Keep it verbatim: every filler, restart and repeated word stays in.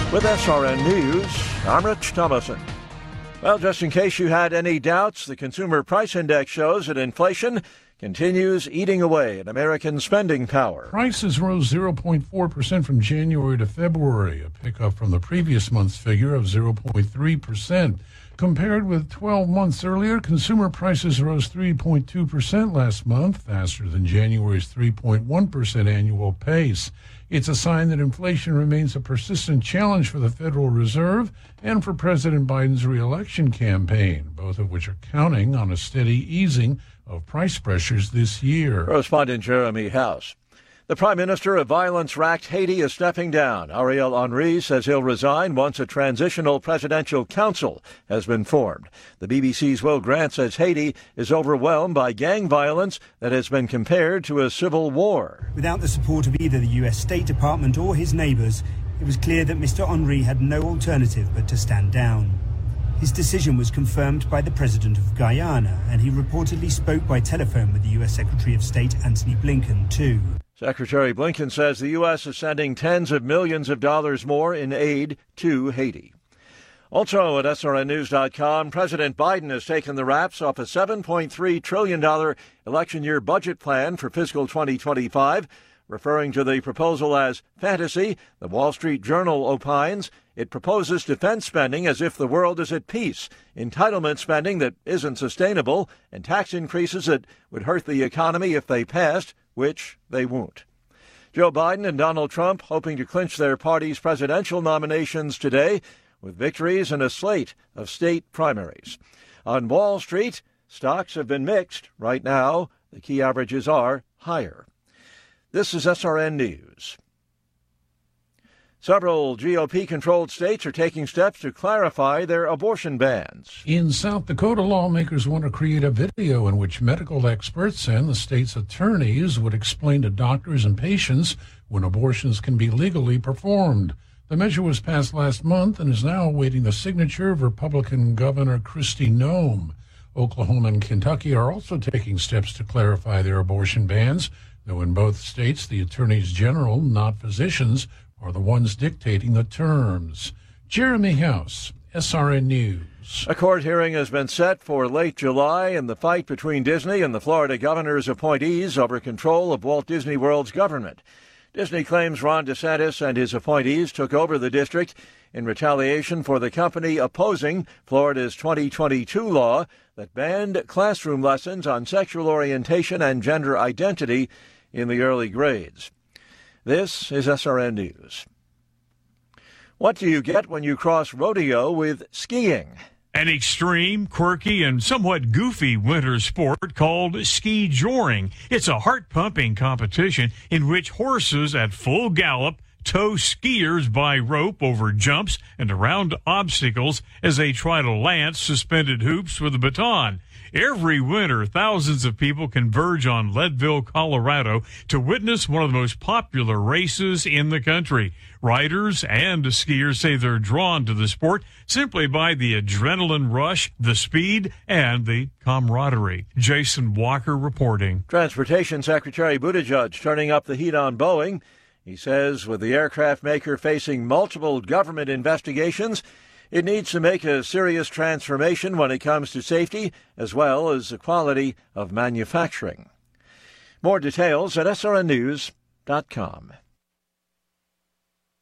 With S R N News, I'm Rich Thomason. Well, just in case you had any doubts, the Consumer Price Index shows that inflation continues eating away at American spending power. Prices rose zero point four percent from January to February, a pickup from the previous month's figure of zero point three percent. Compared with twelve months earlier, consumer prices rose three point two percent last month, faster than January's three point one percent annual pace. It's a sign that inflation remains a persistent challenge for the Federal Reserve and for President Biden's re-election campaign, both of which are counting on a steady easing of price pressures this year. Correspondent Jeremy House. The Prime Minister of violence-racked Haiti is stepping down. Ariel Henry says he'll resign once a transitional presidential council has been formed. The B B C's Will Grant says Haiti is overwhelmed by gang violence that has been compared to a civil war. Without the support of either the U S State Department or his neighbours, it was clear that Mister Henry had no alternative but to stand down. His decision was confirmed by the President of Guyana, and he reportedly spoke by telephone with the U S Secretary of State Antony Blinken, too. Secretary Blinken says the U S is sending tens of millions of dollars more in aid to Haiti. Also at S R N news dot com, President Biden has taken the wraps off a seven point three trillion dollars election year budget plan for fiscal twenty twenty-five. Referring to the proposal as fantasy, the Wall Street Journal opines it proposes defense spending as if the world is at peace, entitlement spending that isn't sustainable, and tax increases that would hurt the economy if they passed, which they won't. Joe Biden and Donald Trump hoping to clinch their party's presidential nominations today with victories in a slate of state primaries. On Wall Street, stocks have been mixed. Right now, the key averages are higher. This is S R N News. Several G O P-controlled states are taking steps to clarify their abortion bans. In South Dakota, lawmakers want to create a video in which medical experts and the state's attorneys would explain to doctors and patients when abortions can be legally performed. The measure was passed last month and is now awaiting the signature of Republican Governor Kristi Noem. Oklahoma and Kentucky are also taking steps to clarify their abortion bans, though in both states the attorneys general, not physicians, are the ones dictating the terms. Jeremy House, S R N News. A court hearing has been set for late July in the fight between Disney and the Florida governor's appointees over control of Walt Disney World's government. Disney claims Ron DeSantis and his appointees took over the district in retaliation for the company opposing Florida's twenty twenty-two law that banned classroom lessons on sexual orientation and gender identity in the early grades. This is S R N News. What do you get when you cross rodeo with skiing? An extreme, quirky, and somewhat goofy winter sport called ski joring. It's a heart-pumping competition in which horses at full gallop tow skiers by rope over jumps and around obstacles as they try to lance suspended hoops with a baton. Every winter, thousands of people converge on Leadville, Colorado to witness one of the most popular races in the country. Riders and skiers say they're drawn to the sport simply by the adrenaline rush, the speed, and the camaraderie. Jason Walker reporting. Transportation Secretary Buttigieg turning up the heat on Boeing. He says with the aircraft maker facing multiple government investigations, it needs to make a serious transformation when it comes to safety as well as the quality of manufacturing. More details at S R N news dot com.